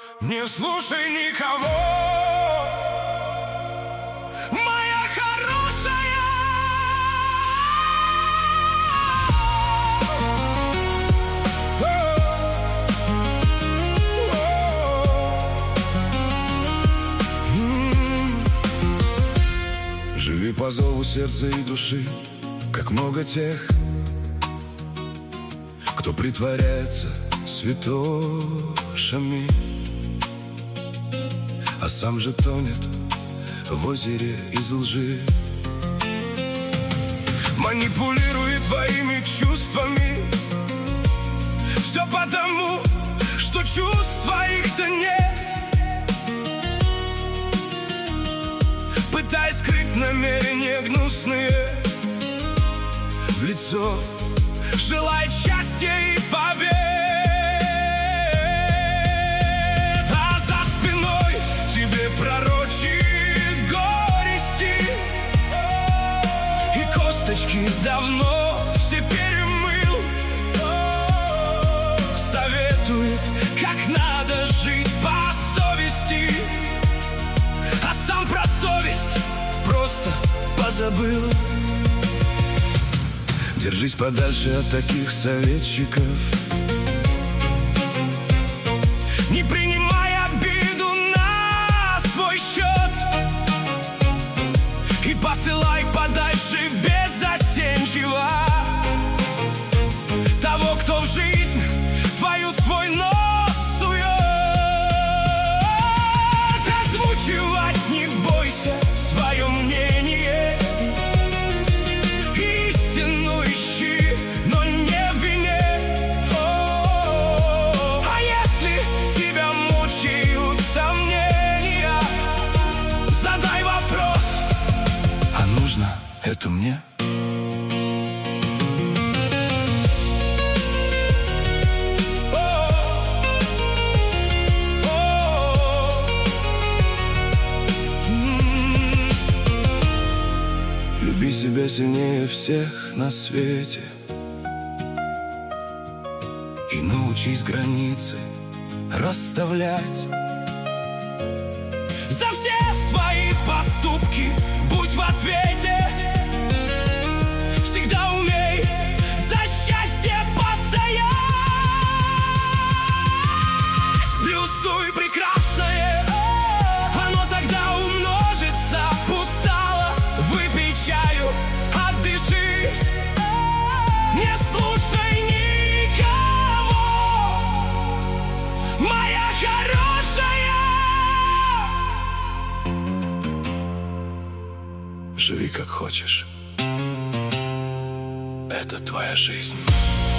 Не слушай никого, моя хорошая. Живи по зову сердца и души, как много тех, кто притворяется святошами, а сам же тонет в озере из лжи. Манипулирует твоими чувствами, все потому, что чувств своих-то нет. Пытаясь скрыть намерения гнусные в лицо, желает счастья и побед. А за спиной тебе пророчит горести, и косточки давно все перемыл. Советует, как надо жить по совести, а сам про совесть просто позабыл. Держись подальше от таких советчиков, не принимай обиду на свой счет, и посылай подальше беззастенчиво того, кто в жизнь твою свой нос сует. Озвучивать не бойся свое мнение, истину ищи, но не в вине. А если тебя мучают сомнения, задай вопрос: а нужно это мне? Люби себя сильнее всех на свете и научись границы расставлять. За все свои поступки будь в ответе, всегда умей за счастье постоять. Плюсуй прекрасное, оно тогда умножится. Устала, выпей чаю, отдышись, не слушай никого, моя хорошая. Живи как хочешь, это твоя жизнь.